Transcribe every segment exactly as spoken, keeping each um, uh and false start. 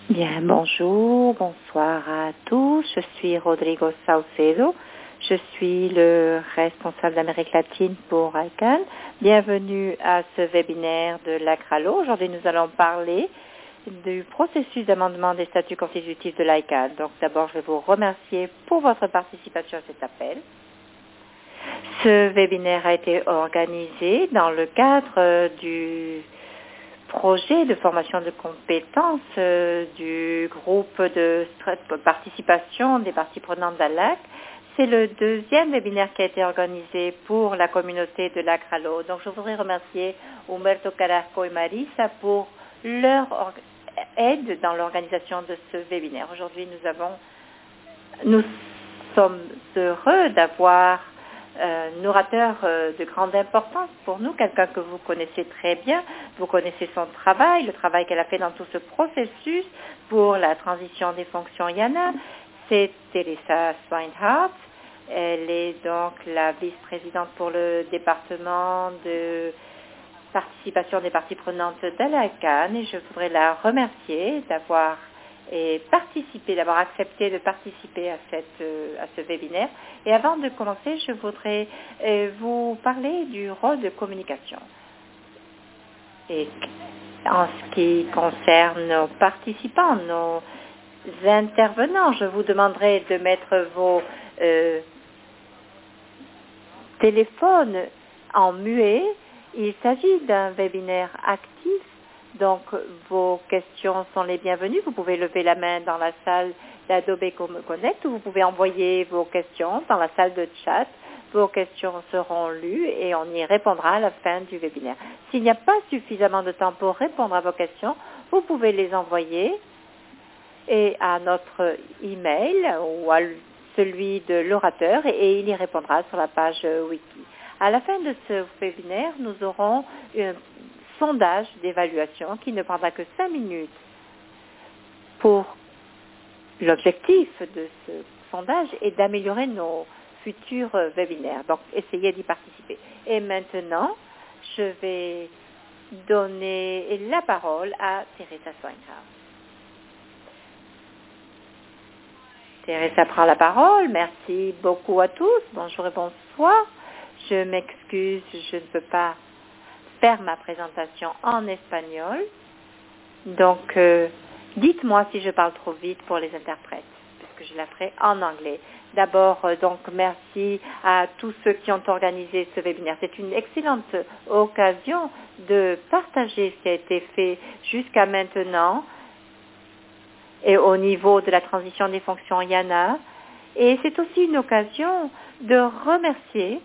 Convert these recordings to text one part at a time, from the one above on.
Bien, bonjour, bonsoir à tous. Je suis Rodrigo Saucedo. Je suis le responsable d'Amérique latine pour I C A N. Bienvenue à ce webinaire de l'A C R A L O. Aujourd'hui, nous allons parler du processus d'amendement des statuts constitutifs de l'I C A N. Donc, d'abord, je vais vous remercier pour votre participation à cet appel. Ce webinaire a été organisé dans le cadre du projet de formation de compétences euh, du groupe de participation des parties prenantes d'A L A C. C'est le deuxième webinaire qui a été organisé pour la communauté de l'A C R A L O. Donc, je voudrais remercier Humberto Carrasco et Marisa pour leur aide dans l'organisation de ce webinaire. Aujourd'hui, nous avons, nous sommes heureux d'avoir un orateur de grande importance pour nous, quelqu'un que vous connaissez très bien. Vous connaissez son travail, le travail qu'elle a fait dans tout ce processus pour la transition des fonctions I A N A. C'est Teresa Swinehart. Elle est donc la vice-présidente pour le département de participation des parties prenantes de l'A C A N et je voudrais la remercier d'avoir et participer, d'avoir accepté de participer à, cette, à ce webinaire. Et avant de commencer, je voudrais euh, vous parler du rôle de communication. Et en ce qui concerne nos participants, nos intervenants, je vous demanderai de mettre vos euh, téléphones en muet. Il s'agit d'un webinaire actif. Donc, vos questions sont les bienvenues. Vous pouvez lever la main dans la salle d'Adobe Connect ou vous pouvez envoyer vos questions dans la salle de chat. Vos questions seront lues et on y répondra à la fin du webinaire. S'il n'y a pas suffisamment de temps pour répondre à vos questions, vous pouvez les envoyer et à notre email ou à celui de l'orateur et il y répondra sur la page wiki. À la fin de ce webinaire, nous aurons un sondage d'évaluation qui ne prendra que cinq minutes. Pour l'objectif de ce sondage est d'améliorer nos futurs webinaires. Donc, essayez d'y participer. Et maintenant, je vais donner la parole à Teresa Swinehart. Teresa prend la parole. Merci beaucoup à tous. Bonjour et bonsoir. Je m'excuse, je ne peux pas faire ma présentation en espagnol. Donc, euh, dites-moi si je parle trop vite pour les interprètes, parce que je la ferai en anglais. D'abord, euh, donc, merci à tous ceux qui ont organisé ce webinaire. C'est une excellente occasion de partager ce qui a été fait jusqu'à maintenant et au niveau de la transition des fonctions I A N A. Et c'est aussi une occasion de remercier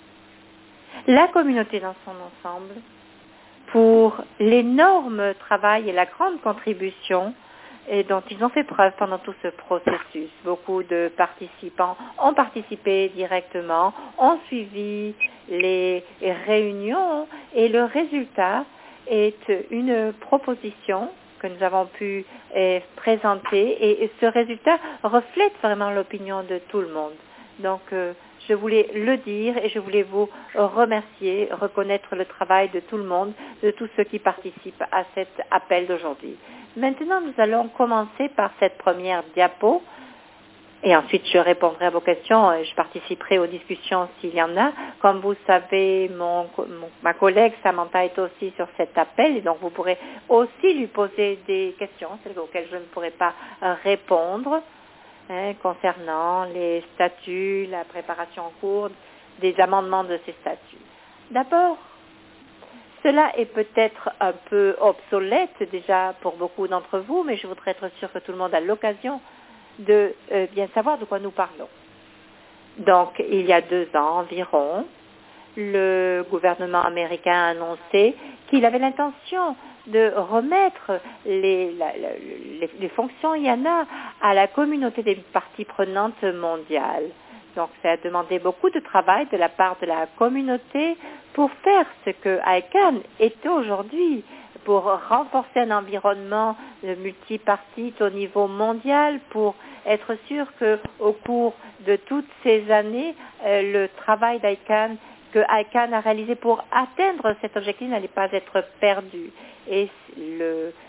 la communauté dans son ensemble pour l'énorme travail et la grande contribution et dont ils ont fait preuve pendant tout ce processus. Beaucoup de participants ont participé directement, ont suivi les réunions et le résultat est une proposition que nous avons pu eh, présenter et ce résultat reflète vraiment l'opinion de tout le monde. Donc, euh, je voulais le dire et je voulais vous remercier, reconnaître le travail de tout le monde, de tous ceux qui participent à cet appel d'aujourd'hui. Maintenant, nous allons commencer par cette première diapo et ensuite je répondrai à vos questions et je participerai aux discussions s'il y en a. Comme vous savez, mon, mon, ma collègue Samantha est aussi sur cet appel et donc vous pourrez aussi lui poser des questions, celles auxquelles je ne pourrai pas répondre. Hein, concernant les statuts, la préparation en cours des amendements de ces statuts. D'abord, cela est peut-être un peu obsolète déjà pour beaucoup d'entre vous, mais je voudrais être sûre que tout le monde a l'occasion de euh, bien savoir de quoi nous parlons. Donc, il y a deux ans environ, le gouvernement américain a annoncé qu'il avait l'intention de remettre les, la, la, les, les fonctions I A N A à la communauté des parties prenantes mondiales. Donc, ça a demandé beaucoup de travail de la part de la communauté pour faire ce que I C A N est aujourd'hui, pour renforcer un environnement multipartite au niveau mondial, pour être sûr qu'au cours de toutes ces années, euh, le travail d'I C A N que I C A N a réalisé pour atteindre cet objectif n'allait pas être perdu. Et le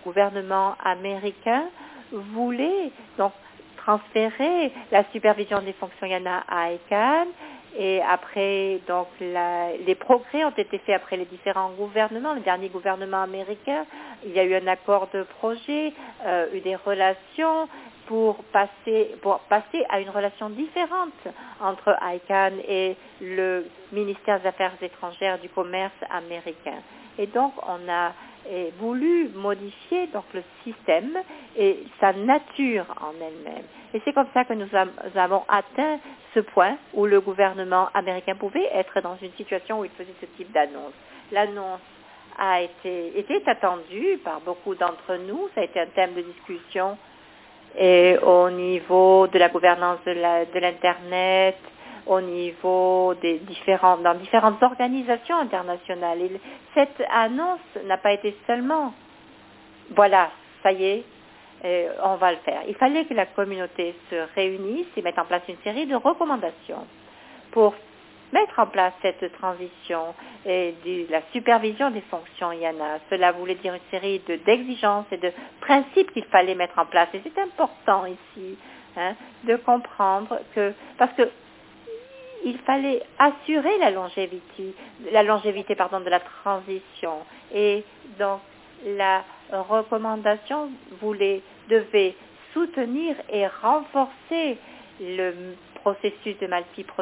gouvernement américain voulait donc transférer la supervision des fonctions YANA à ICANN. Et après, donc, la, les progrès ont été faits après les différents gouvernements, le dernier gouvernement américain. Il y a eu un accord de projet, euh, eu des relations pour passer, pour passer à une relation différente entre ICANN et le ministère des Affaires étrangères du commerce américain. Et donc, on a et voulu modifier donc le système et sa nature en elle-même. Et c'est comme ça que nous, am- nous avons atteint ce point où le gouvernement américain pouvait être dans une situation où il faisait ce type d'annonce. L'annonce a été était attendue par beaucoup d'entre nous. Ça a été un thème de discussion et au niveau de la gouvernance de, la, de l'Internet, au niveau des différents, dans différentes organisations internationales. Et cette annonce n'a pas été seulement, voilà, ça y est, euh, on va le faire. Il fallait que la communauté se réunisse et mette en place une série de recommandations pour mettre en place cette transition et de la supervision des fonctions YANA. Cela voulait dire une série de, d'exigences et de principes qu'il fallait mettre en place. Et c'est important ici hein, de comprendre que, parce que il fallait assurer la longévité, la longévité pardon, de la transition. Et donc, la recommandation voulait, devait soutenir et renforcer le processus de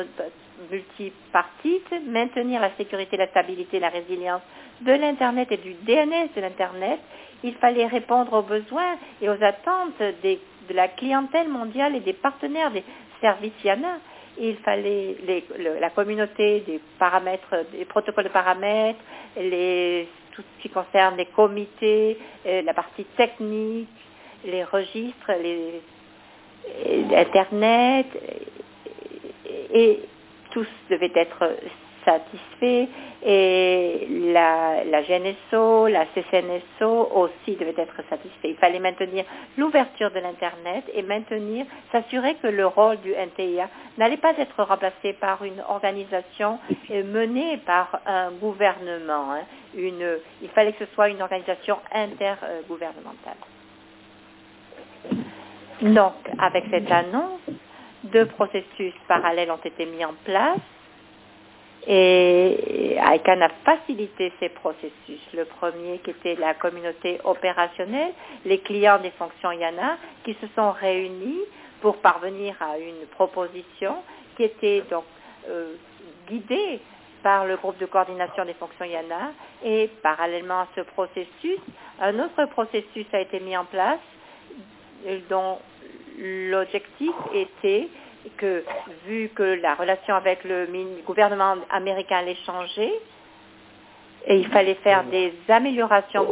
multipartite, maintenir la sécurité, la stabilité, la résilience de l'Internet et du D N S de l'Internet. Il fallait répondre aux besoins et aux attentes des, de la clientèle mondiale et des partenaires des services YANA. Il fallait les, le, la communauté des paramètres, des protocoles de paramètres, les, tout ce qui concerne les comités, la partie technique, les registres, les, les Internet, et, et tous devaient être satisfaits. Et la, la G N S O, la C C N S O aussi devaient être satisfaits. Il fallait maintenir l'ouverture de l'Internet et maintenir, s'assurer que le rôle du N T I A n'allait pas être remplacé par une organisation menée par un gouvernement. Hein. Une, il fallait que ce soit une organisation intergouvernementale. Donc, avec cette annonce, deux processus parallèles ont été mis en place. Et ICANN a facilité ces processus. Le premier qui était la communauté opérationnelle, les clients des fonctions YANA qui se sont réunis pour parvenir à une proposition qui était donc euh, guidée par le groupe de coordination des fonctions YANA. Et parallèlement à ce processus, un autre processus a été mis en place dont l'objectif était que, vu que la relation avec le gouvernement américain allait changer, et il fallait faire des améliorations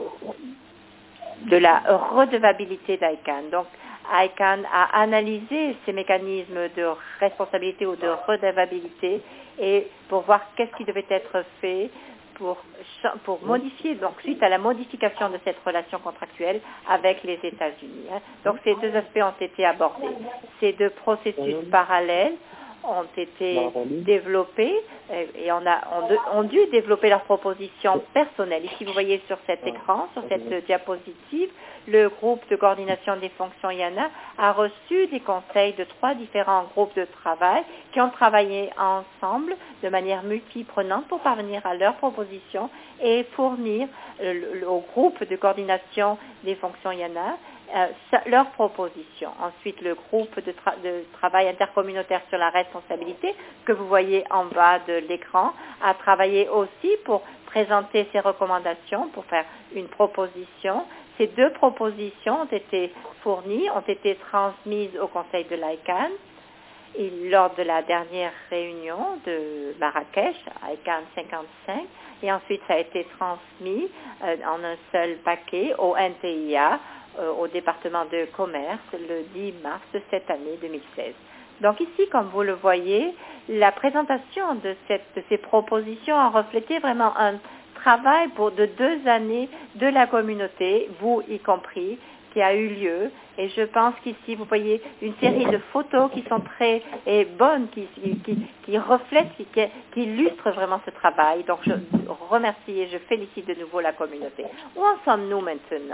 de la redevabilité d'ICANN. Donc, ICANN a analysé ces mécanismes de responsabilité ou de redevabilité et pour voir qu'est-ce qui devait être fait pour, pour modifier, donc suite à la modification de cette relation contractuelle avec les États-Unis. Hein. Donc ces deux aspects ont été abordés. Ces deux processus parallèles ont été développés et on a on, ont dû développer leurs propositions personnelles. Ici, vous voyez sur cet écran, sur cette diapositive, le groupe de coordination des fonctions YANA a reçu des conseils de trois différents groupes de travail qui ont travaillé ensemble de manière multiprenante pour parvenir à leurs propositions et fournir le, le, au groupe de coordination des fonctions YANA euh, leurs propositions. Ensuite, le groupe de, tra- de travail intercommunautaire sur la responsabilité, que vous voyez en bas de l'écran, a travaillé aussi pour présenter ses recommandations, pour faire une proposition. Ces deux propositions ont été fournies, ont été transmises au Conseil de l'ICANN et lors de la dernière réunion de Marrakech, ICANN cinquante-cinq, et ensuite ça a été transmis euh, en un seul paquet au N T I A, euh, au département de commerce, le dix mars de cette année deux mille seize. Donc ici, comme vous le voyez, la présentation de, cette, de ces propositions a reflété vraiment un travail pour de deux années de la communauté, vous y compris, qui a eu lieu. Et je pense qu'ici, vous voyez une série de photos qui sont très et bonnes, qui, qui, qui reflètent, qui, qui illustrent vraiment ce travail. Donc je remercie et je félicite de nouveau la communauté. Où en sommes-nous maintenant?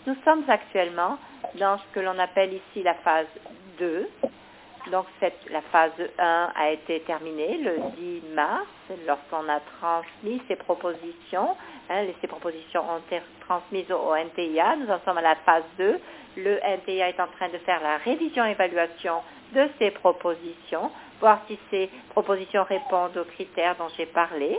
nous sommes actuellement dans ce que l'on appelle ici la phase deux. Donc, cette, la phase un a été terminée le dix mars, lorsqu'on a transmis ces propositions. Hein, ces propositions ont été transmises au N T I A. Nous en sommes à la phase deux. Le N T I A est en train de faire la révision-évaluation de ces propositions, voir si ces propositions répondent aux critères dont j'ai parlé.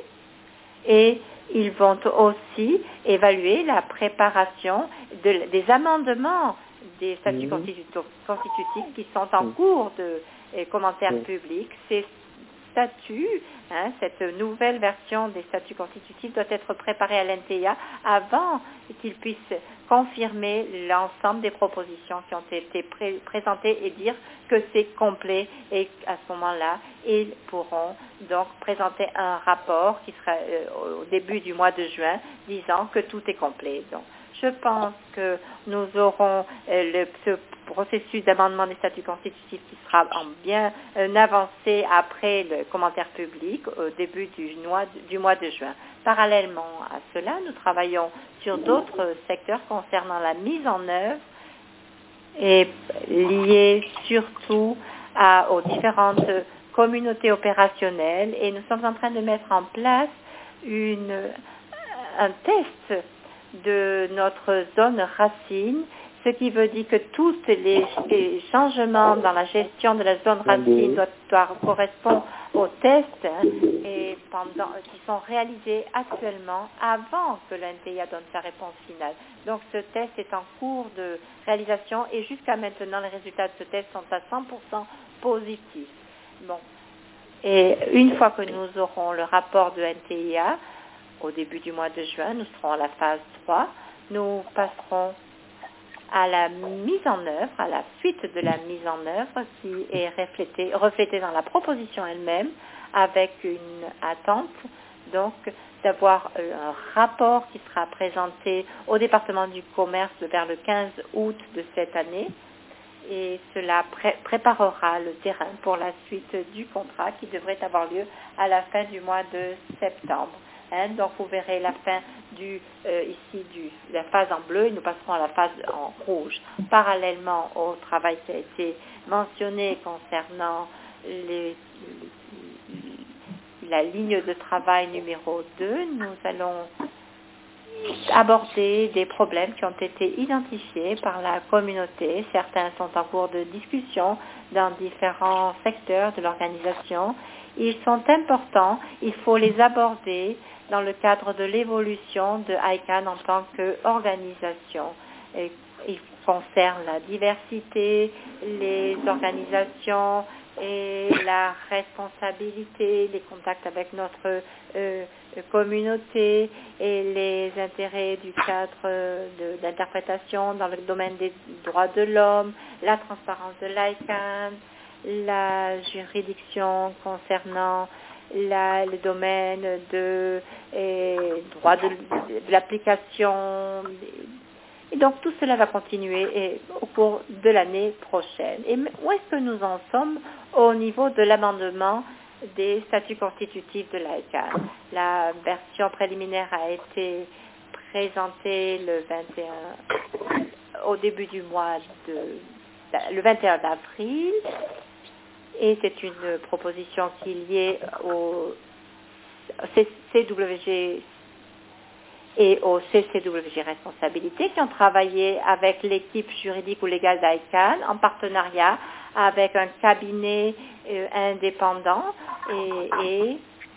Et ils vont aussi évaluer la préparation de, des amendements des statuts mmh. constitutifs qui sont en cours de eh, commentaires mmh. publics. Ces statuts, hein, cette nouvelle version des statuts constitutifs doit être préparée à l'N T I A avant qu'ils puissent confirmer l'ensemble des propositions qui ont été pré- présentées et dire que c'est complet, et à ce moment-là, ils pourront donc présenter un rapport qui sera euh, au début du mois de juin disant que tout est complet. Donc, je pense que nous aurons euh, le, ce processus d'amendement des statuts constitutifs qui sera en bien euh, avancé après le commentaire public au début du mois, du mois de juin. Parallèlement à cela, nous travaillons sur d'autres secteurs concernant la mise en œuvre et liée surtout à, aux différentes communautés opérationnelles, et nous sommes en train de mettre en place une, un test de notre zone racine, ce qui veut dire que tous les, les changements dans la gestion de la zone racine doivent, doivent correspondre aux tests hein, et pendant, qui sont réalisés actuellement avant que l'N T I A donne sa réponse finale. Donc ce test est en cours de réalisation et jusqu'à maintenant les résultats de ce test sont à cent pour cent positifs. Bon. Et une fois que nous aurons le rapport de N T I A, au début du mois de juin, nous serons à la phase trois, nous passerons à la mise en œuvre, à la suite de la mise en œuvre qui est reflétée, reflétée dans la proposition elle-même, avec une attente donc d'avoir un rapport qui sera présenté au département du commerce vers le quinze août de cette année, et cela pré- préparera le terrain pour la suite du contrat qui devrait avoir lieu à la fin du mois de septembre. Hein, donc vous verrez la fin du euh, ici du la phase en bleu et nous passerons à la phase en rouge. Parallèlement au travail qui a été mentionné concernant les, la ligne de travail numéro deux, nous allons aborder des problèmes qui ont été identifiés par la communauté. Certains sont en cours de discussion dans différents secteurs de l'organisation. Ils sont importants, il faut les aborder dans le cadre de l'évolution de I C A N en tant qu'organisation. Et ils concernent la diversité, les organisations et la responsabilité, les contacts avec notre euh, communauté et les intérêts du cadre de, d'interprétation dans le domaine des droits de l'homme, la transparence de l'I C A N, la juridiction concernant la, le domaine de et, droit de, de l'application. Et donc tout cela va continuer et, au cours de l'année prochaine. Et où est-ce que nous en sommes au niveau de l'amendement des statuts constitutifs de l'I C A N? La version préliminaire a été présentée le vingt et un, au début du mois de, le vingt et un avril, et c'est une proposition qui est liée au C W G et au C C W G Responsabilité, qui ont travaillé avec l'équipe juridique ou légale d'I C A N en partenariat avec un cabinet euh, indépendant et, et,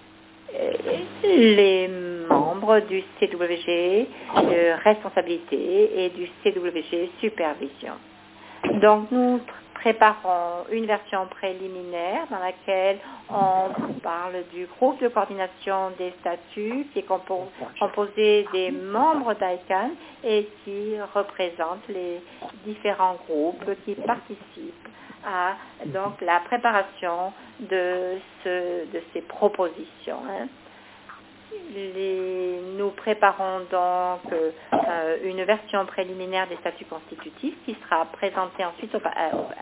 et les membres du C W G euh, Responsabilité et du C W G Supervision. Donc nous préparons une version préliminaire dans laquelle on parle du groupe de coordination des statuts qui est compo- composé des membres d'I C A N et qui représente les différents groupes qui participent à donc la préparation de, ce, de ces propositions. Hein. Les, nous préparons donc euh, une version préliminaire des statuts constitutifs qui sera présentée ensuite au, au,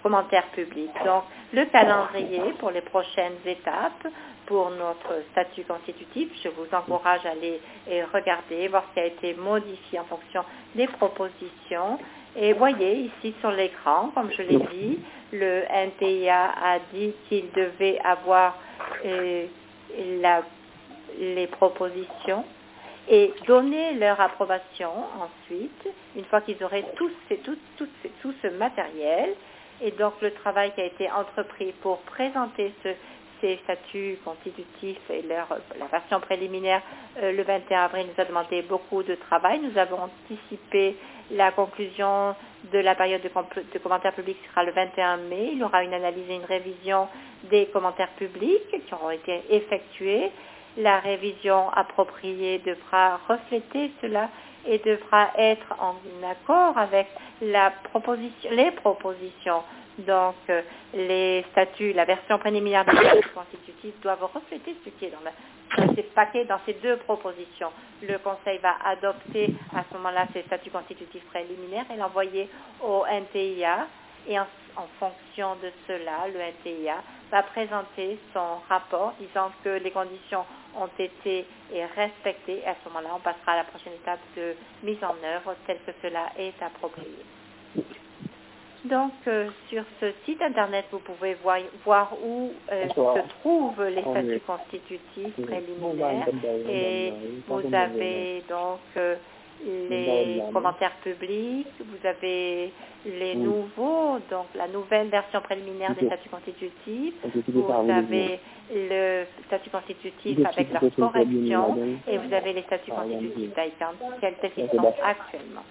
commentaires publics. Donc, le calendrier pour les prochaines étapes pour notre statut constitutif, je vous encourage à aller et regarder, voir ce qui a été modifié en fonction des propositions. Et voyez ici sur l'écran, comme je l'ai dit, le N T I A a dit qu'il devait avoir euh, la, les propositions et donner leur approbation ensuite, une fois qu'ils auraient tous ces, tout, tout, ces, tout ce matériel. Et donc le travail qui a été entrepris pour présenter ce, ces statuts constitutifs et leur, la version préliminaire euh, le vingt et un avril nous a demandé beaucoup de travail. Nous avons anticipé la conclusion de la période de, comp- de commentaires publics qui sera le vingt et un mai. Il y aura une analyse et une révision des commentaires publics qui auront été effectués. La révision appropriée devra refléter cela et devra être en accord avec la proposition, les propositions. Donc, euh, les statuts, la version préliminaire des statuts constitutifs doivent refléter ce qui est dans, la, dans ces paquets, dans ces deux propositions. Le Conseil va adopter à ce moment-là ces statuts constitutifs préliminaires et l'envoyer au N T I A. Et en, en fonction de cela, le N T I A va présenter son rapport disant que les conditions ont été respectées. Et à ce moment-là, on passera à la prochaine étape de mise en œuvre telle que cela est approprié. Donc, euh, sur ce site Internet, vous pouvez voir, voir où euh, se trouvent les statuts constitutifs préliminaires et vous avez donc euh, les commentaires publics, vous avez les nouveaux, donc la nouvelle version préliminaire des statuts constitutifs, vous avez le statut constitutif avec leurs corrections et vous avez les statuts constitutifs d'ICANN tels qu'ils sont actuellement.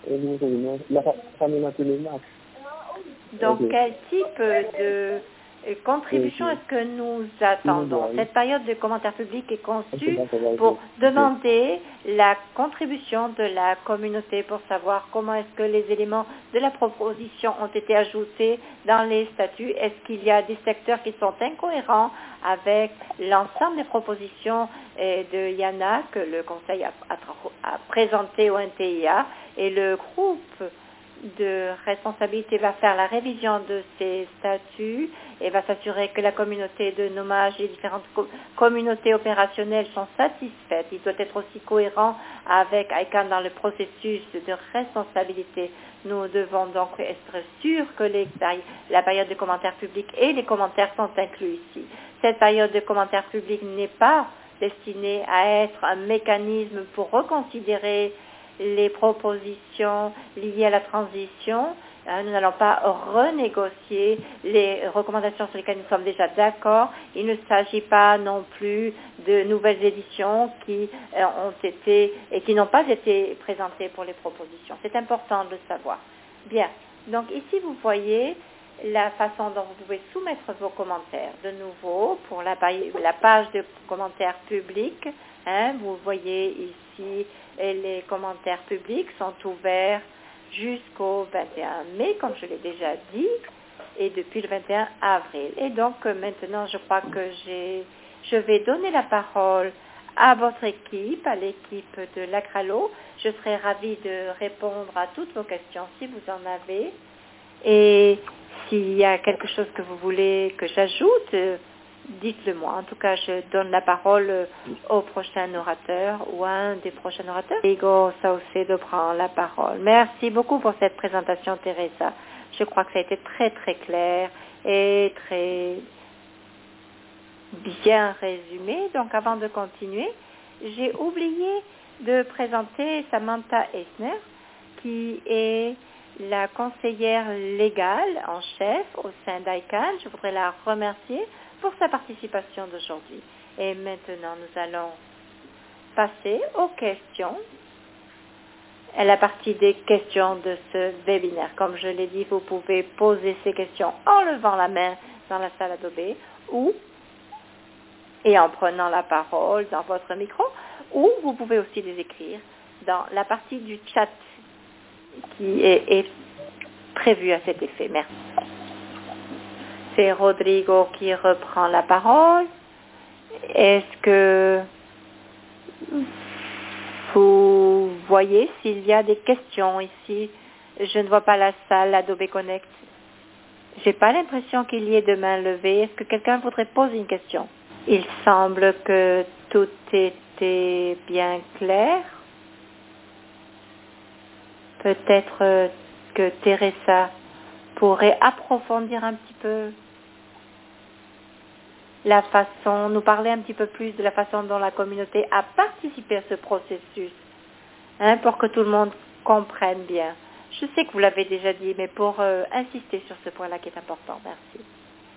Donc, quel type de contribution est-ce que nous attendons? Cette période de commentaires publics est conçue pour demander la contribution de la communauté pour savoir comment est-ce que les éléments de la proposition ont été ajoutés dans les statuts. Est-ce qu'il y a des secteurs qui sont incohérents avec l'ensemble des propositions de Yana que le Conseil a, a, a présenté au N T I A et le groupe de responsabilité va faire la révision de ces statuts et va s'assurer que la communauté de nommage et différentes co- communautés opérationnelles sont satisfaites. Il doit être aussi cohérent avec ICANN dans le processus de responsabilité. Nous devons donc être sûrs que les, la période de commentaires publics et les commentaires sont inclus ici. Cette période de commentaires publics n'est pas destinée à être un mécanisme pour reconsidérer les propositions liées à la transition. Nous n'allons pas renégocier les recommandations sur lesquelles nous sommes déjà d'accord. Il ne s'agit pas non plus de nouvelles éditions qui ont été et qui n'ont pas été présentées pour les propositions. C'est important de le savoir. Bien. Donc ici, vous voyez la façon dont vous pouvez soumettre vos commentaires. De nouveau, pour la, la page de commentaires publics, hein, vous voyez ici les commentaires publics sont ouverts jusqu'au vingt et un mai, comme je l'ai déjà dit, et depuis le vingt et un avril. Et donc maintenant, je crois que j'ai, je vais donner la parole à votre équipe, à l'équipe de l'Acralo. Je serai ravie de répondre à toutes vos questions si vous en avez. Et s'il y a quelque chose que vous voulez que j'ajoute, dites-le moi. En tout cas, je donne la parole au prochain orateur ou à un des prochains orateurs. Igor Saucedo prend la parole. Merci beaucoup pour cette présentation, Teresa. Je crois que ça a été très, très clair et très bien résumé. Donc, avant de continuer, j'ai oublié de présenter Samantha Eisner, qui est la conseillère légale en chef au sein d'ICANN. Je voudrais la remercier pour sa participation d'aujourd'hui. Et maintenant, nous allons passer aux questions. À la partie des questions de ce webinaire. Comme je l'ai dit, vous pouvez poser ces questions en levant la main dans la salle Adobe ou et en prenant la parole dans votre micro, ou vous pouvez aussi les écrire dans la partie du chat qui est, est prévue à cet effet. Merci. C'est Rodrigo qui reprend la parole. Est-ce que vous voyez s'il y a des questions ici? Je ne vois pas la salle Adobe Connect. J'ai pas l'impression qu'il y ait de main levée. Est-ce que quelqu'un voudrait poser une question? Il semble que tout était bien clair. Peut-être euh, que Teresa pourrait approfondir un petit peu la façon, nous parler un petit peu plus de la façon dont la communauté a participé à ce processus, hein, pour que tout le monde comprenne bien. Je sais que vous l'avez déjà dit, mais pour euh, insister sur ce point-là qui est important. Merci.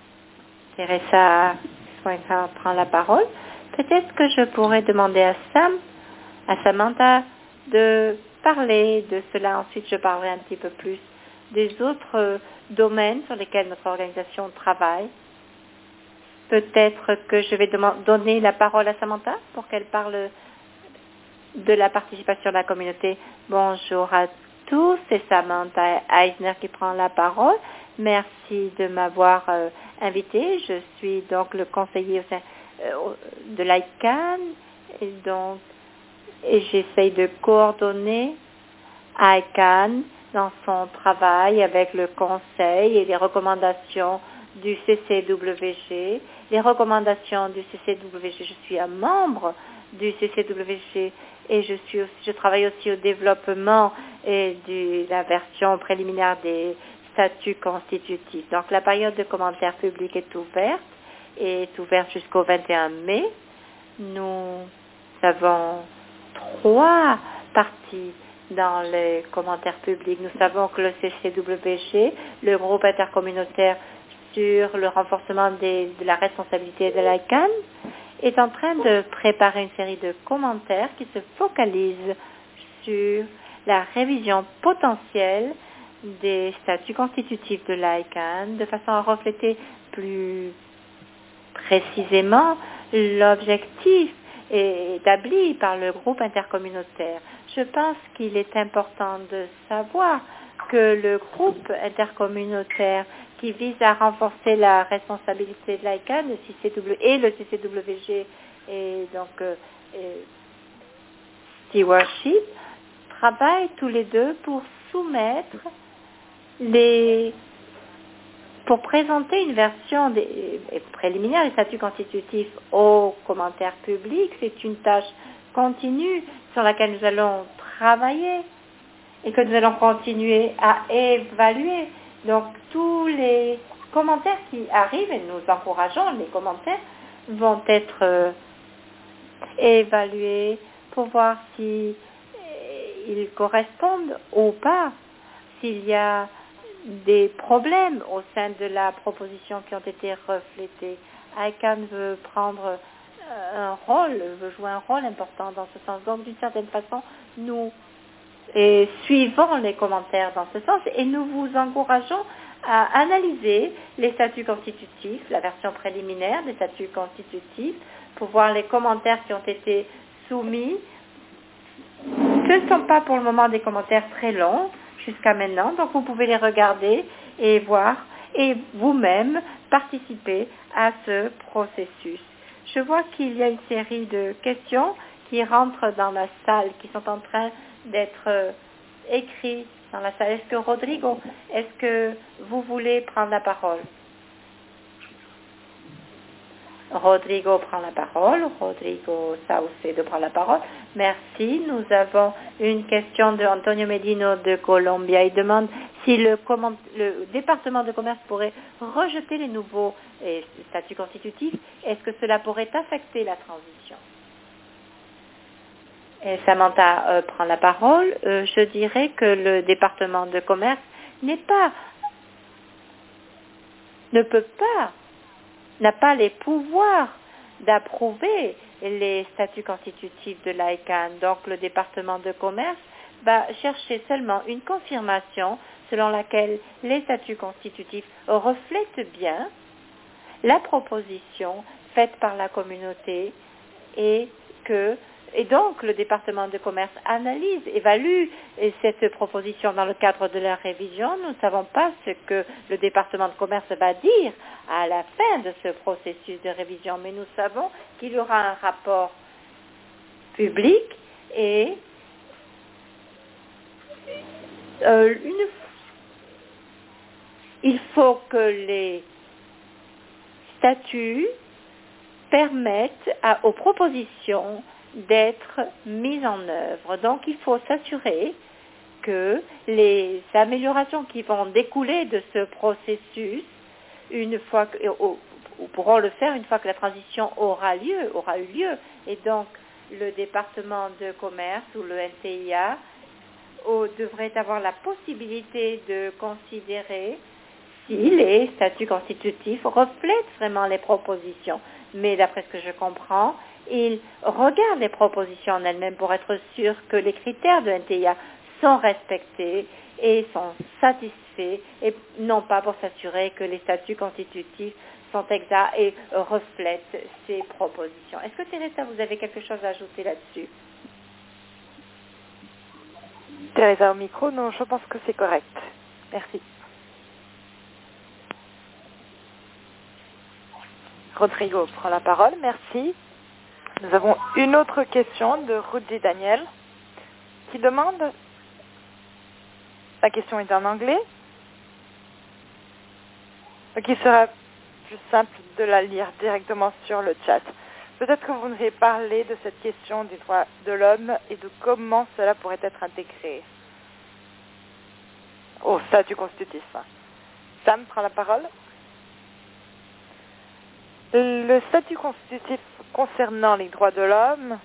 Teresa prend la parole. Peut-être que je pourrais demander à Sam, à Samantha, de parler de cela. Ensuite, je parlerai un petit peu plus des autres euh, domaines sur lesquels notre organisation travaille. Peut-être que je vais donner la parole à Samantha pour qu'elle parle de la participation de la communauté. Bonjour à tous, c'est Samantha Eisner qui prend la parole. Merci de m'avoir euh, invité. Je suis donc le conseiller au sein euh, de l'I C A N et donc et j'essaye de coordonner I C A N dans son travail avec le conseil et les recommandations du C C W G. Les recommandations du C C W G, je suis un membre du C C W G et je, suis aussi, je travaille aussi au développement et de la version préliminaire des statuts constitutifs. Donc la période de commentaires publics est ouverte et est ouverte jusqu'au vingt et un mai. Nous avons trois parties dans les commentaires publics. Nous savons que le C C W G, le groupe intercommunautaire sur le renforcement des, de la responsabilité de l'I C A N, est en train de préparer une série de commentaires qui se focalisent sur la révision potentielle des statuts constitutifs de l'I C A N de façon à refléter plus précisément l'objectif établi par le groupe intercommunautaire. Je pense qu'il est important de savoir que le groupe intercommunautaire qui vise à renforcer la responsabilité de l'I C A N, le C C W et le C C W G et donc euh, et Stewardship, travaillent tous les deux pour soumettre les pour présenter une version des, préliminaire des statuts constitutifs aux commentaires publics. C'est une tâche continue sur laquelle nous allons travailler et que nous allons continuer à évaluer. Donc tous les commentaires qui arrivent, et nous encourageons les commentaires, vont être euh, évalués pour voir si euh, ils correspondent ou pas, s'il y a des problèmes au sein de la proposition qui ont été reflétés. I C A N veut prendre un rôle, veut jouer un rôle important dans ce sens. Donc d'une certaine façon, nous et suivons les commentaires dans ce sens et nous vous encourageons à analyser les statuts constitutifs, la version préliminaire des statuts constitutifs, pour voir les commentaires qui ont été soumis. Ce ne sont pas pour le moment des commentaires très longs jusqu'à maintenant, donc vous pouvez les regarder et voir et vous-même participer à ce processus. Je vois qu'il y a une série de questions qui rentrent dans la salle, qui sont en train d'être euh, écrits dans la salle. Est-ce que Rodrigo, est-ce que vous voulez prendre la parole? Rodrigo prend la parole. Rodrigo Saucedo prend la parole. Merci. Nous avons une question de Antonio Medino de Colombia. Il demande si le, comment, le département de commerce pourrait rejeter les nouveaux eh, statuts constitutifs. Est-ce que cela pourrait affecter la transition? Et Samantha euh, prend la parole. Euh, je dirais que le département de commerce n'est pas, ne peut pas, n'a pas les pouvoirs d'approuver les statuts constitutifs de l'I C A N. Donc le département de commerce va chercher seulement une confirmation selon laquelle les statuts constitutifs reflètent bien la proposition faite par la communauté et que Et donc, le département de commerce analyse, évalue cette proposition dans le cadre de la révision. Nous ne savons pas ce que le département de commerce va dire à la fin de ce processus de révision, mais nous savons qu'il y aura un rapport public et euh, une il faut que les statuts permettent à, aux propositions d'être mises en œuvre. Donc il faut s'assurer que les améliorations qui vont découler de ce processus, une fois que, ou, ou pourront le faire une fois que la transition aura lieu, aura eu lieu, et donc le département de commerce ou le N T I A ou, devrait avoir la possibilité de considérer si les statuts constitutifs reflètent vraiment les propositions. Mais d'après ce que je comprends, ils regardent les propositions en elles-mêmes pour être sûr que les critères de N T I A sont respectés et sont satisfaits, et non pas pour s'assurer que les statuts constitutifs sont exacts et reflètent ces propositions. Est-ce que Teresa, vous avez quelque chose à ajouter là-dessus? Teresa au micro, non, je pense que c'est correct. Merci. Rodrigo prend la parole, merci. Nous avons une autre question de Rudy Daniel qui demande, la question est en anglais, donc il sera plus simple de la lire directement sur le chat. Peut-être que vous voudriez parler de cette question des droits de l'homme et de comment cela pourrait être intégré au statut constitutif. Sam prend la parole. Le statut constitutif concernant les droits de l'homme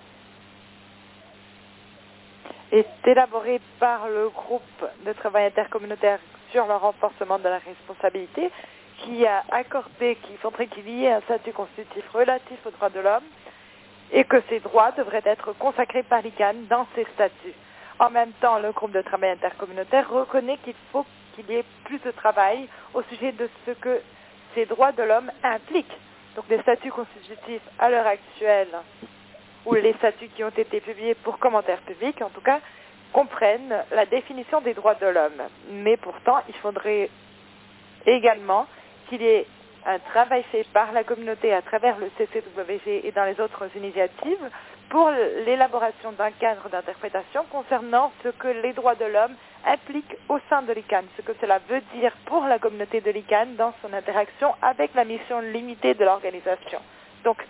est élaboré par le groupe de travail intercommunautaire sur le renforcement de la responsabilité, qui a accordé qu'il faudrait qu'il y ait un statut constitutif relatif aux droits de l'homme et que ces droits devraient être consacrés par l'I C A N dans ces statuts. En même temps, le groupe de travail intercommunautaire reconnaît qu'il faut qu'il y ait plus de travail au sujet de ce que ces droits de l'homme impliquent. Donc les statuts constitutifs à l'heure actuelle, ou les statuts qui ont été publiés pour commentaire public, en tout cas, comprennent la définition des droits de l'homme. Mais pourtant, il faudrait également qu'il y ait un travail fait par la communauté à travers le C C W G et dans les autres initiatives pour l'élaboration d'un cadre d'interprétation concernant ce que les droits de l'homme impliquent au sein de l'I C A N, ce que cela veut dire pour la communauté de l'I C A N dans son interaction avec la mission limitée de l'organisation. Donc,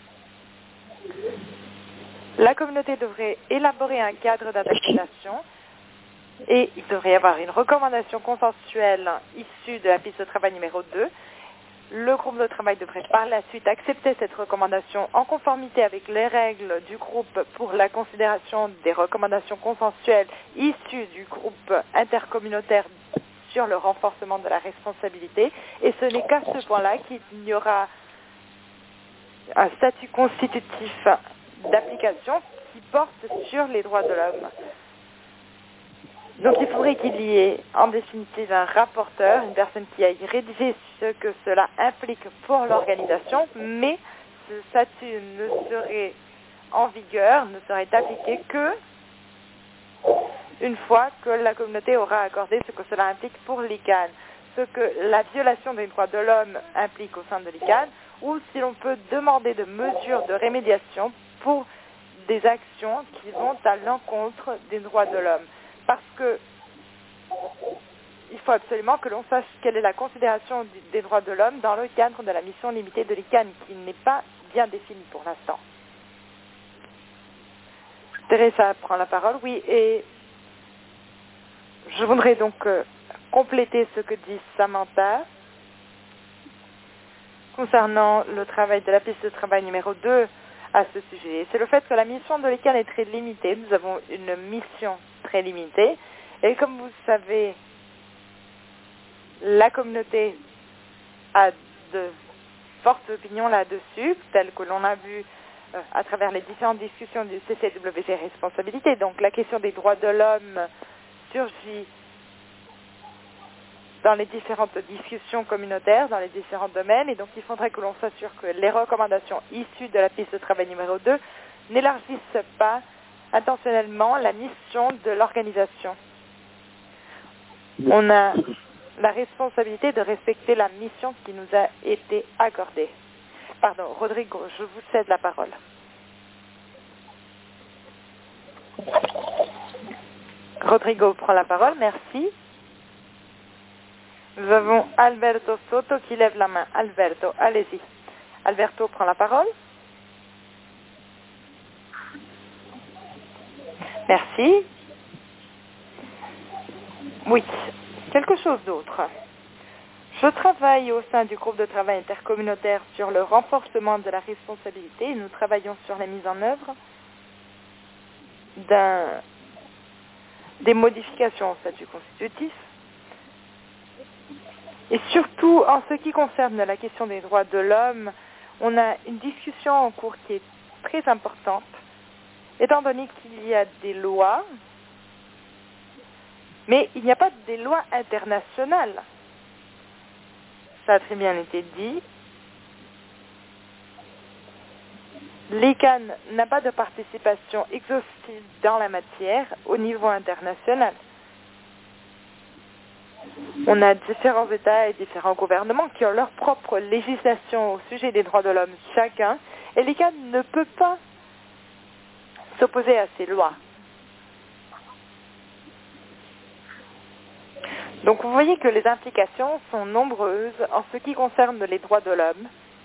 la communauté devrait élaborer un cadre d'interprétation et il devrait y avoir une recommandation consensuelle issue de la piste de travail numéro deux. Le groupe de travail devrait par la suite accepter cette recommandation en conformité avec les règles du groupe pour la considération des recommandations consensuelles issues du groupe intercommunautaire sur le renforcement de la responsabilité. Et ce n'est qu'à ce point-là qu'il y aura un statut constitutif d'application qui porte sur les droits de l'homme. Donc il faudrait qu'il y ait en définitive un rapporteur, une personne qui aille rédiger ce que cela implique pour l'organisation, mais ce statut ne serait en vigueur, ne serait appliqué que une fois que la communauté aura accordé ce que cela implique pour l'I C A N, ce que la violation des droits de l'homme implique au sein de l'I C A N, ou si l'on peut demander de mesures de rémédiation pour des actions qui vont à l'encontre des droits de l'homme. Parce que il faut absolument que l'on sache quelle est la considération des droits de l'homme dans le cadre de la mission limitée de l'I C A N, qui n'est pas bien définie pour l'instant. Teresa prend la parole, oui, et je voudrais donc euh, compléter ce que dit Samantha concernant le travail de la piste de travail numéro deux à ce sujet. C'est le fait que la mission de l'I C A N est très limitée. Nous avons une mission très limitée. Et comme vous savez, la communauté a de fortes opinions là-dessus, telles que l'on a vu euh, à travers les différentes discussions du C C W G Responsabilité. Donc la question des droits de l'homme surgit dans les différentes discussions communautaires, dans les différents domaines, et donc il faudrait que l'on s'assure que les recommandations issues de la piste de travail numéro deux n'élargissent pas intentionnellement la mission de l'organisation. On a la responsabilité de respecter la mission qui nous a été accordée. Pardon, Rodrigo, je vous cède la parole. Rodrigo prend la parole, merci. Nous avons Alberto Soto qui lève la main. Alberto, allez-y. Alberto prend la parole. Merci. Oui, quelque chose d'autre. Je travaille au sein du groupe de travail intercommunautaire sur le renforcement de la responsabilité. Nous travaillons sur la mise en œuvre d'un, des modifications au statut constitutif. Et surtout, en ce qui concerne la question des droits de l'homme, on a une discussion en cours qui est très importante, étant donné qu'il y a des lois, mais il n'y a pas des lois internationales. Ça a très bien été dit. L'I C A N n'a pas de participation exhaustive dans la matière au niveau international. On a différents États et différents gouvernements qui ont leur propre législation au sujet des droits de l'homme chacun, et l'I C A N ne peut pas s'opposer à ces lois. Donc vous voyez que les implications sont nombreuses en ce qui concerne les droits de l'homme.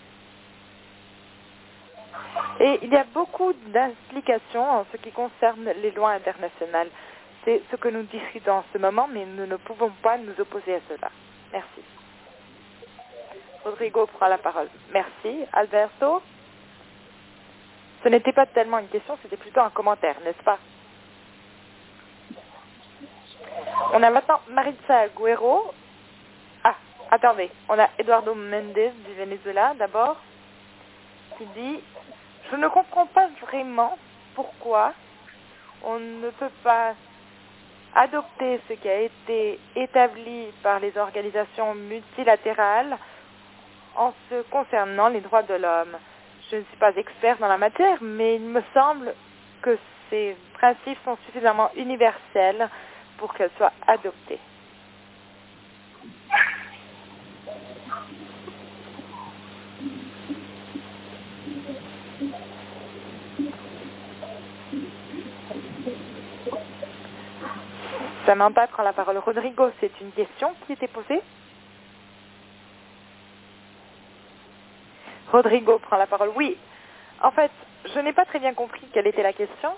Et il y a beaucoup d'implications en ce qui concerne les lois internationales. C'est ce que nous discutons en ce moment, mais nous ne pouvons pas nous opposer à cela. Merci. Rodrigo prend la parole. Merci. Alberto? Ce n'était pas tellement une question, c'était plutôt un commentaire, n'est-ce pas? On a maintenant Maritza Agüero. Ah, attendez. On a Eduardo Mendes du Venezuela d'abord, qui dit « Je ne comprends pas vraiment pourquoi on ne peut pas adopter ce qui a été établi par les organisations multilatérales en ce concernant les droits de l'homme. Je ne suis pas expert dans la matière, mais il me semble que ces principes sont suffisamment universels pour qu'elles soient adoptées. » Samantha prend la parole. Rodrigo, c'est une question qui était posée? Rodrigo prend la parole. Oui. En fait, je n'ai pas très bien compris quelle était la question.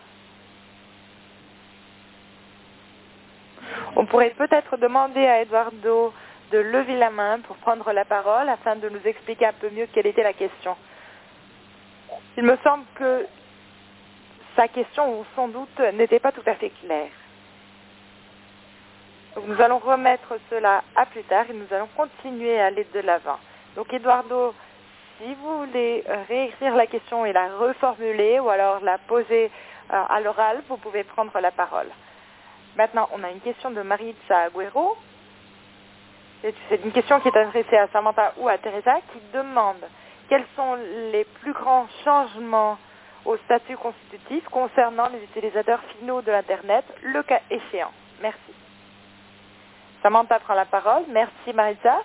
On pourrait peut-être demander à Eduardo de lever la main pour prendre la parole afin de nous expliquer un peu mieux quelle était la question. Il me semble que sa question, ou sans doute, n'était pas tout à fait claire. Donc nous allons remettre cela à plus tard et nous allons continuer à aller de l'avant. Donc Eduardo, si vous voulez réécrire la question et la reformuler ou alors la poser euh, à l'oral, vous pouvez prendre la parole. Maintenant, on a une question de Maritza Agüero. C'est une question qui est adressée à Samantha ou à Teresa qui demande quels sont les plus grands changements au statut constitutif concernant les utilisateurs finaux de l'Internet, le cas échéant. Merci. Samantha prend la parole. Merci Maritza.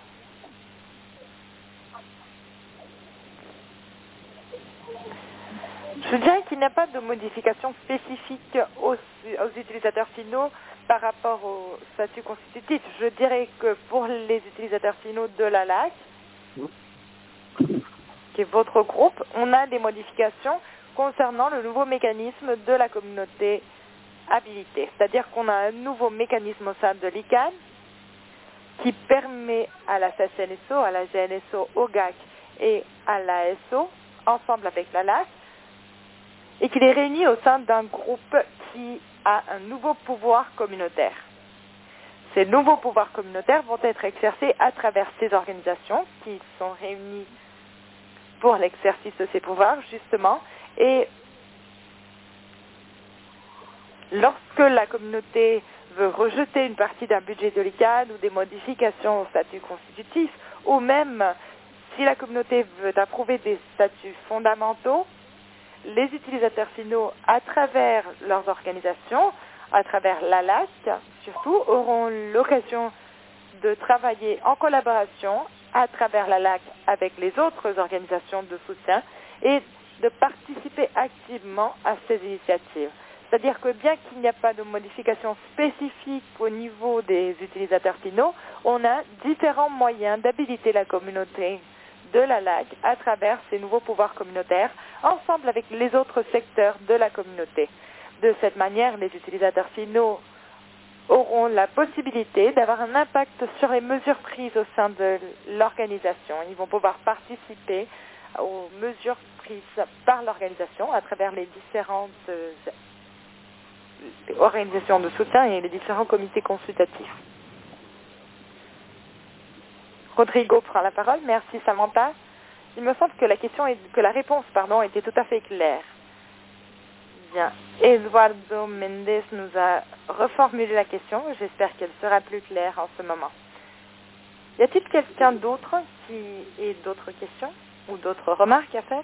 Je dirais qu'il n'y a pas de modification spécifique aux, aux utilisateurs finaux par rapport au statut constitutif. Je dirais que pour les utilisateurs finaux de la L A C, qui est votre groupe, on a des modifications concernant le nouveau mécanisme de la communauté habilitée. C'est-à-dire qu'on a un nouveau mécanisme au sein de l'I C A N qui permet à la C S N S O, à la G N S O, au G A C et à l'A S O, ensemble avec la L A C, et qu'il est réuni au sein d'un groupe qui a un nouveau pouvoir communautaire. Ces nouveaux pouvoirs communautaires vont être exercés à travers ces organisations qui sont réunies pour l'exercice de ces pouvoirs, justement, et lorsque la communauté veut rejeter une partie d'un budget de l'I C A N ou des modifications au statut constitutif, ou même si la communauté veut approuver des statuts fondamentaux, les utilisateurs finaux, à travers leurs organisations, à travers l'A L A C surtout, auront l'occasion de travailler en collaboration à travers l'A L A C avec les autres organisations de soutien et de participer activement à ces initiatives. C'est-à-dire que bien qu'il n'y a pas de modification spécifique au niveau des utilisateurs finaux, on a différents moyens d'habiliter la communauté de la L A G à travers ces nouveaux pouvoirs communautaires, ensemble avec les autres secteurs de la communauté. De cette manière, les utilisateurs finaux auront la possibilité d'avoir un impact sur les mesures prises au sein de l'organisation. Ils vont pouvoir participer aux mesures prises par l'organisation à travers les différentes euh, organisations de soutien et les différents comités consultatifs. Rodrigo prend la parole. Merci Samantha. Il me semble que la question est, que la réponse pardon, était tout à fait claire. Bien. Eduardo Mendes nous a reformulé la question. J'espère qu'elle sera plus claire en ce moment. Y a-t-il quelqu'un d'autre qui ait d'autres questions ou d'autres remarques à faire?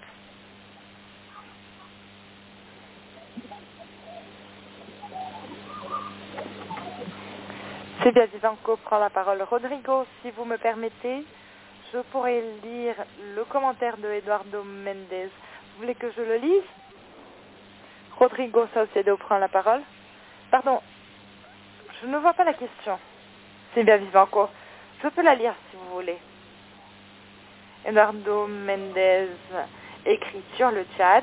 Sylvia Vivanco prend la parole. Rodrigo, si vous me permettez, je pourrais lire le commentaire de Eduardo Mendes. Vous voulez que je le lise? Rodrigo Saucedo prend la parole. Pardon, je ne vois pas la question. Sylvia Vivanco, je peux la lire si vous voulez. Eduardo Mendes écrit sur le chat.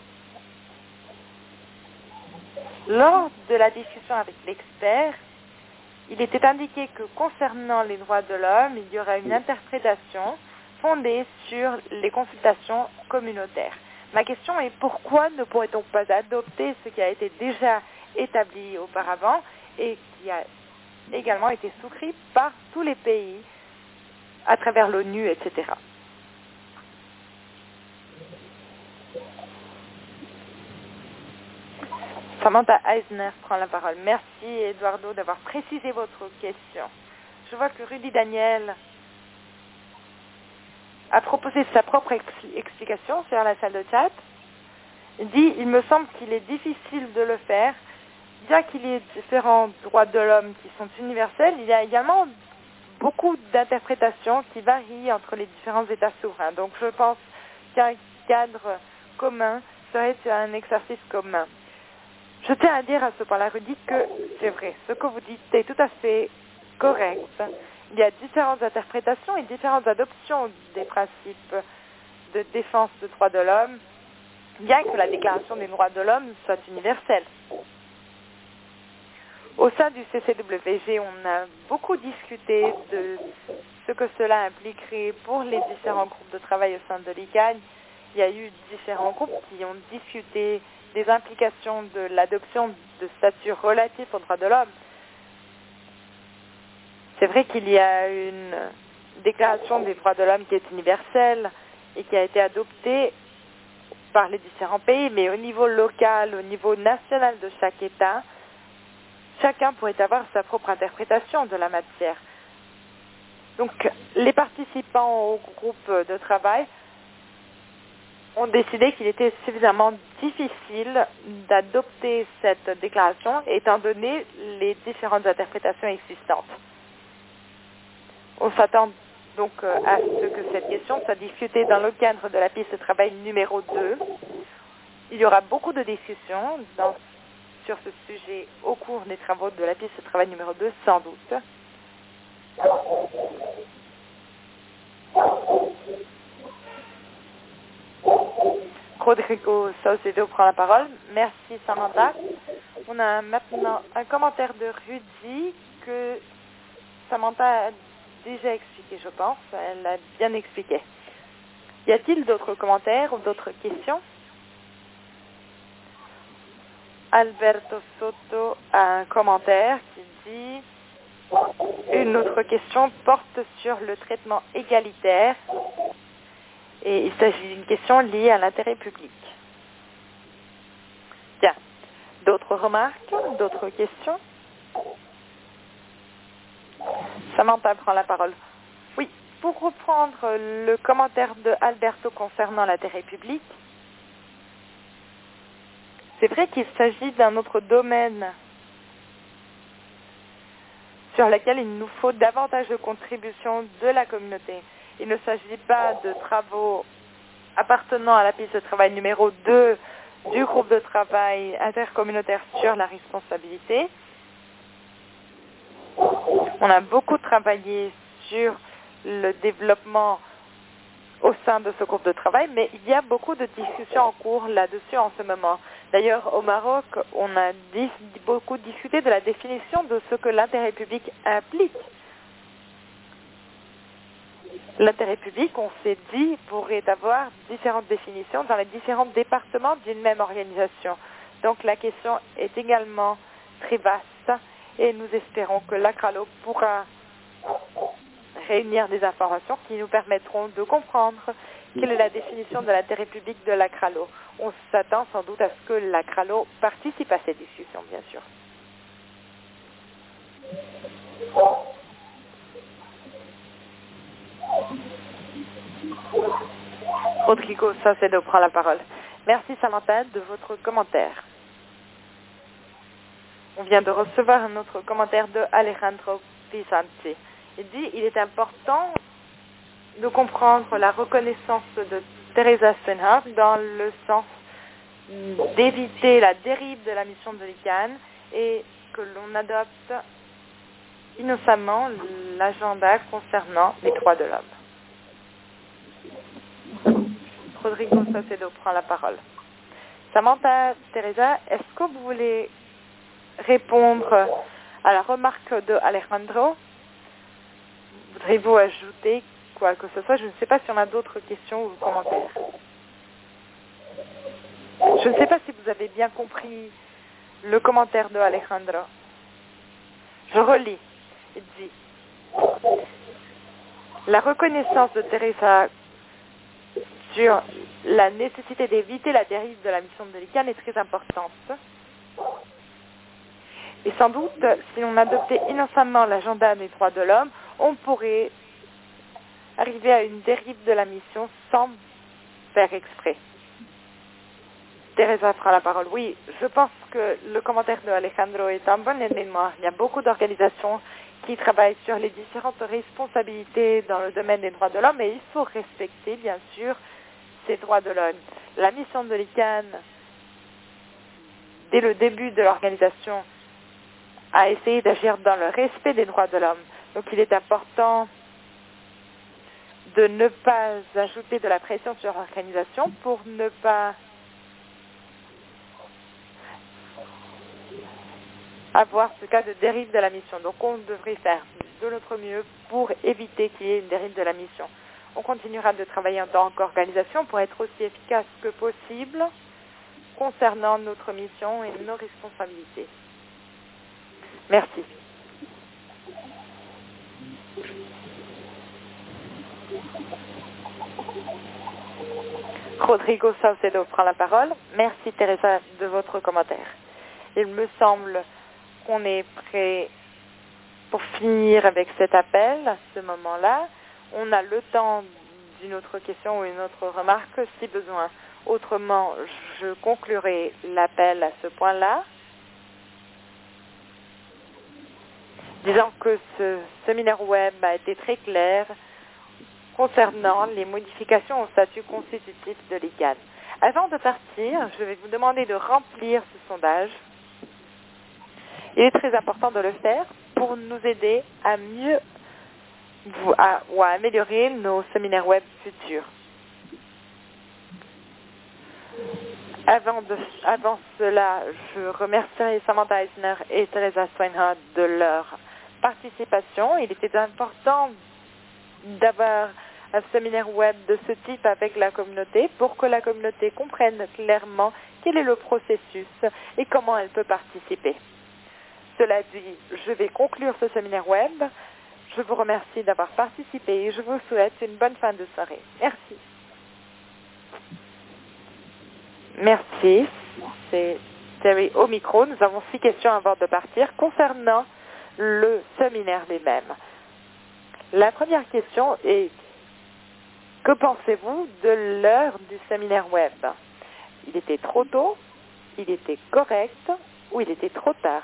Lors de la discussion avec l'expert, il était indiqué que concernant les droits de l'homme, il y aura une interprétation fondée sur les consultations communautaires. Ma question est pourquoi ne pourrait-on pas adopter ce qui a été déjà établi auparavant et qui a également été souscrit par tous les pays à travers l'ONU, et cetera. Samantha Eisner prend la parole. Merci Eduardo d'avoir précisé votre question. Je vois que Rudy Daniel a proposé sa propre expli- explication sur la salle de chat. Il dit, il me semble qu'il est difficile de le faire. Bien qu'il y ait différents droits de l'homme qui sont universels, il y a également beaucoup d'interprétations qui varient entre les différents États souverains. Donc je pense qu'un cadre commun serait un exercice commun. Je tiens à dire à ce point-là, Rudy, que c'est vrai. Ce que vous dites est tout à fait correct. Il y a différentes interprétations et différentes adoptions des principes de défense des droits de l'homme, bien que la Déclaration des droits de l'homme soit universelle. Au sein du C C W G, on a beaucoup discuté de ce que cela impliquerait pour les différents groupes de travail au sein de l'I C A N. Il y a eu différents groupes qui ont discuté des implications de l'adoption de statuts relatifs aux droits de l'homme. C'est vrai qu'il y a une déclaration des droits de l'homme qui est universelle et qui a été adoptée par les différents pays, mais au niveau local, au niveau national de chaque État, chacun pourrait avoir sa propre interprétation de la matière. Donc, les participants au groupe de travail ont décidé qu'il était suffisamment difficile d'adopter cette déclaration étant donné les différentes interprétations existantes. On s'attend donc à ce que cette question soit discutée dans le cadre de la piste de travail numéro deux. Il y aura beaucoup de discussions dans, sur ce sujet au cours des travaux de la piste de travail numéro deux, sans doute. Rodrigo Saucedo prend la parole. Merci Samantha. On a maintenant un commentaire de Rudy que Samantha a déjà expliqué, je pense. Elle l'a bien expliqué. Y a-t-il d'autres commentaires ou d'autres questions? Alberto Soto a un commentaire qui dit une autre question porte sur le traitement égalitaire et il s'agit d'une question liée à l'intérêt public. Bien. D'autres remarques? D'autres questions? Samantha prend la parole. Oui, pour reprendre le commentaire de Alberto concernant l'intérêt public, c'est vrai qu'il s'agit d'un autre domaine sur lequel il nous faut davantage de contributions de la communauté. Il ne s'agit pas de travaux appartenant à la piste de travail numéro deux du groupe de travail intercommunautaire sur la responsabilité. On a beaucoup travaillé sur le développement au sein de ce groupe de travail, mais il y a beaucoup de discussions en cours là-dessus en ce moment. D'ailleurs, au Maroc, on a dis- beaucoup discuté de la définition de ce que l'intérêt public implique. L'intérêt public, on s'est dit, pourrait avoir différentes définitions dans les différents départements d'une même organisation. Donc la question est également très vaste et nous espérons que l'ACRALO pourra réunir des informations qui nous permettront de comprendre quelle est la définition de l'intérêt public de l'ACRALO. On s'attend sans doute à ce que l'ACRALO participe à ces discussions, bien sûr. Rodrigo Saucedo prend la parole. Merci Samantha de votre commentaire. On vient de recevoir un autre commentaire de Alejandro Pisanti. Il dit il est important de comprendre la reconnaissance de Teresa Steinhardt dans le sens d'éviter la dérive de la mission de l'I C A N et que l'on adopte innocemment l'agenda concernant les droits de l'homme. Rodrigo Saucedo prend la parole. Samantha, Teresa, est-ce que vous voulez répondre à la remarque de Alejandro? Voudriez-vous ajouter quoi que ce soit? Je ne sais pas si on a d'autres questions ou commentaires. Je ne sais pas si vous avez bien compris le commentaire de Alejandro. Je relis. Il dit la reconnaissance de Teresa sur la nécessité d'éviter la dérive de la mission de l'I C A N est très importante. Et sans doute, si on adoptait innocemment l'agenda des droits de l'homme, on pourrait arriver à une dérive de la mission sans faire exprès. Teresa fera la parole. Oui, je pense que le commentaire de Alejandro est un bon élément. Il y a beaucoup d'organisations qui travaillent sur les différentes responsabilités dans le domaine des droits de l'homme et il faut respecter, bien sûr, ces droits de l'homme. La mission de l'I C A N, dès le début de l'organisation, a essayé d'agir dans le respect des droits de l'homme. Donc il est important de ne pas ajouter de la pression sur l'organisation pour ne pas avoir ce cas de dérive de la mission. Donc on devrait faire de notre mieux pour éviter qu'il y ait une dérive de la mission. On continuera de travailler en tant qu'organisation pour être aussi efficace que possible concernant notre mission et nos responsabilités. Merci. Rodrigo Saucedo prend la parole. Merci Teresa de votre commentaire. Il me semble qu'on est prêt pour finir avec cet appel à ce moment-là. On a le temps d'une autre question ou une autre remarque si besoin. Autrement, je conclurai l'appel à ce point-là. Disant que ce séminaire web a été très clair concernant les modifications au statut constitutif de l'I C A N. Avant de partir, je vais vous demander de remplir ce sondage. Il est très important de le faire pour nous aider à mieux à, ou à améliorer nos séminaires web futurs. Avant, de, avant cela, je remercierai Samantha Eisner et Teresa Steinhardt de leur participation. Il était important d'avoir un séminaire web de ce type avec la communauté pour que la communauté comprenne clairement quel est le processus et comment elle peut participer. Cela dit, je vais conclure ce séminaire web. Je vous remercie d'avoir participé et je vous souhaite une bonne fin de soirée. Merci. Merci. C'est Terry au micro. Nous avons six questions avant de partir concernant le séminaire lui-même. La première question est: que pensez-vous de l'heure du séminaire web? Il était trop tôt, il était correct ou il était trop tard?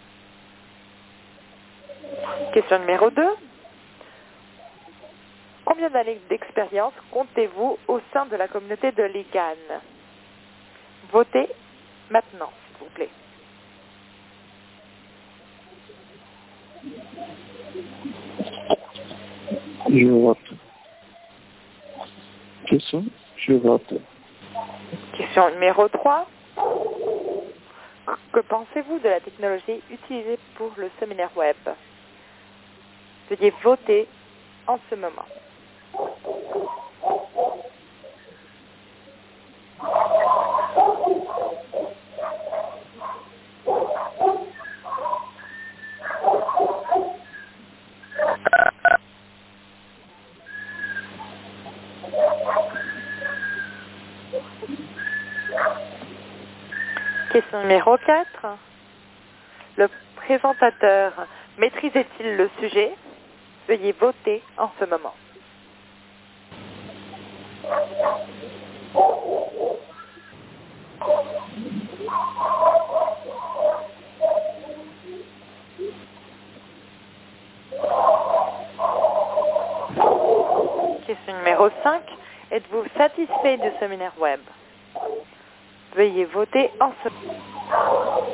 Question numéro deux. Combien d'années d'expérience comptez-vous au sein de la communauté de l'I C A N? voter maintenant, s'il vous plaît. Je vote. Question, je vote. Question numéro trois. Que pensez-vous de la technologie utilisée pour le séminaire web? Veuillez voter en ce moment. Question numéro quatre. Le présentateur maîtrisait-il le sujet? Veuillez voter en ce moment. Question numéro cinq. Êtes-vous satisfait du séminaire web? Veuillez voter en ce moment.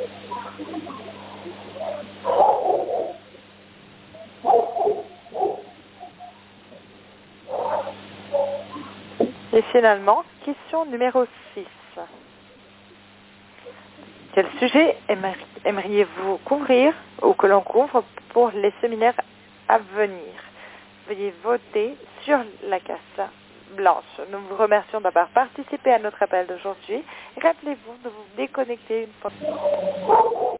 Et finalement, question numéro six. Quel sujet aimeriez-vous couvrir ou que l'on couvre pour les séminaires à venir? Veuillez voter sur la case blanche. Nous vous remercions d'avoir participé à notre appel d'aujourd'hui. Rappelez-vous de vous déconnecter une fois.